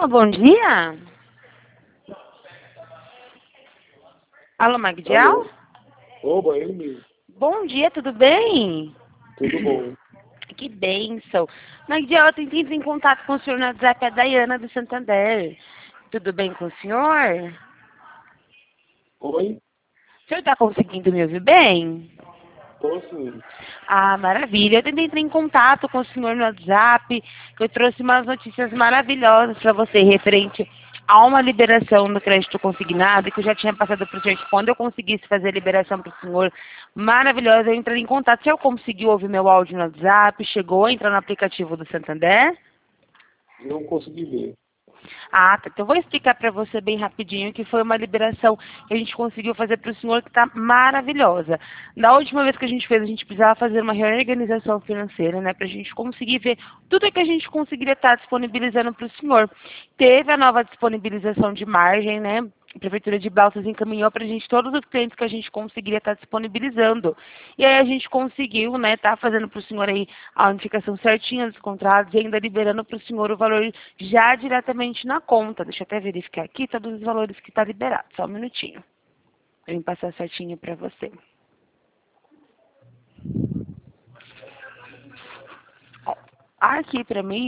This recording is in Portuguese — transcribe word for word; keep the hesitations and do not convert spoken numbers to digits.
Alô, bom dia. Alô, Magdiel? Alô? Oba, ele mesmo. Bom dia, tudo bem? Tudo bom? Que bênção. Magdiel, eu tentei entrar em contato com o senhor no WhatsApp, é a Dayana do Santander. Tudo bem com o senhor? Oi? O senhor está conseguindo me ouvir bem? Tô sim. Ah, maravilha. Eu tentei entrar em contato com o senhor no WhatsApp, que eu trouxe umas notícias maravilhosas para você, referente a uma liberação do crédito consignado, que eu já tinha passado para o senhor, que quando eu conseguisse fazer a liberação para o senhor, maravilhosa, eu entrei em contato. O senhor conseguiu ouvir meu áudio no WhatsApp? Chegou a entrar no aplicativo do Santander? Não consegui ver. Ah, tá. Então eu vou explicar para você bem rapidinho que foi uma liberação que a gente conseguiu fazer para o senhor que está maravilhosa. Na última vez que a gente fez, a gente precisava fazer uma reorganização financeira, né, para a gente conseguir ver tudo que a gente conseguiria estar disponibilizando para o senhor. Teve a nova disponibilização de margem, né? A Prefeitura de Balsas encaminhou para a gente todos os clientes que a gente conseguiria estar disponibilizando. E aí a gente conseguiu, né, estar fazendo para o senhor aí a unificação certinha dos contratos e ainda liberando para o senhor o valor já diretamente na conta. Deixa eu até verificar aqui todos os valores que está liberado. Só um minutinho. Para eu passar certinho para você. Ó, aqui para mim